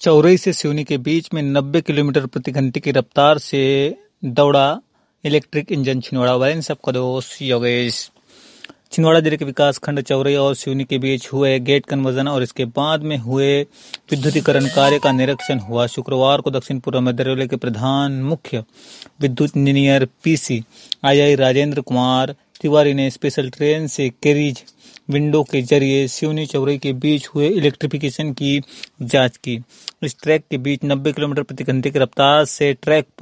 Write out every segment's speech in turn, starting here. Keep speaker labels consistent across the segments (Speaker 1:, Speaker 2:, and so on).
Speaker 1: चौरई से सिवनी के बीच में 90 किलोमीटर प्रति घंटे की रफ्तार से दौड़ा इलेक्ट्रिक इंजन छिंदवाड़ा। वाले सबका दोस्त योगेश। छिंदवाड़ा जिले के विकास खंड चौरई और सिवनी के बीच हुए गेट कन्वर्जन और इसके बाद में हुए विद्युतीकरण कार्य का निरीक्षण हुआ। शुक्रवार को दक्षिण पूर्व मध्य रेलवे के प्रधान मुख्य विद्युत engineer PC I Rajendra Kumar Tiwari ने स्पेशल ट्रेन से कैरिज विंडो के जरिए सिवनी चौरई के बीच हुए इलेक्ट्रिफिकेशन की जांच की। इस ट्रैक के बीच 90 किलोमीटर प्रति घंटे की रफ्तार से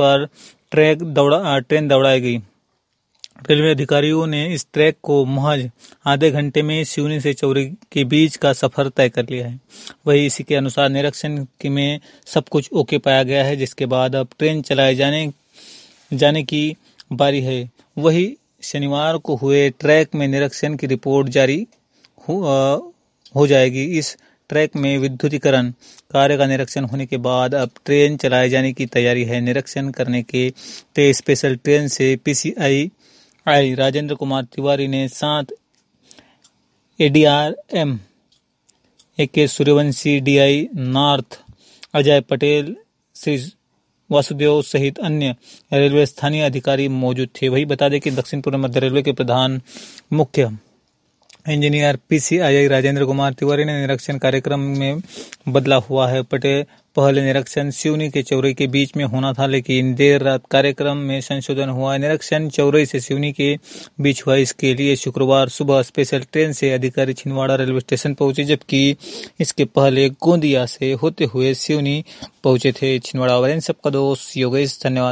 Speaker 1: ट्रेन दौड़ाई गई। रेलवे अधिकारियों ने इस ट्रैक को महज आधे घंटे में सिवनी से चौरई के बीच का सफर तय कर लिया है। वही इसी के अनुसार निरीक्षण में सब कुछ ओके पाया गया है, जिसके बाद अब ट्रेन चलाए जाने की बारी है। वही शनिवार को हुए ट्रैक में निरीक्षण की रिपोर्ट जारी हो जाएगी। इस ट्रैक में विद्युतीकरण कार्य का निरीक्षण होने के बाद अब ट्रेन चलाए जाने की तैयारी है। निरीक्षण करने के स्पेशल ट्रेन से पीसीआई राजेंद्र कुमार तिवारी ने 7 ADRM AK Suryavanshi DI north Ajay Patel Shri Vasudev सहित अन्य रेलवे स्थानीय अधिकारी मौजूद थे। वही बता दें कि दक्षिण पूर्व मध्य रेलवे के प्रधान मुख्य इंजीनियर पीसीआई राजेंद्र कुमार तिवारी ने निरीक्षण कार्यक्रम में बदला हुआ है। पहले निरीक्षण सिवनी के चौरई के बीच में होना था, लेकिन देर रात कार्यक्रम में संशोधन हुआ। निरीक्षण चौरई से सिवनी के बीच हुआ। इसके लिए शुक्रवार सुबह स्पेशल ट्रेन से अधिकारी छिंदवाड़ा रेलवे स्टेशन पहुंचे, जबकि इसके पहले गोंदिया से होते हुए सिवनी पहुंचे थे। छिंदवाड़ा वाले सबका दोस्त योगेश। धन्यवाद।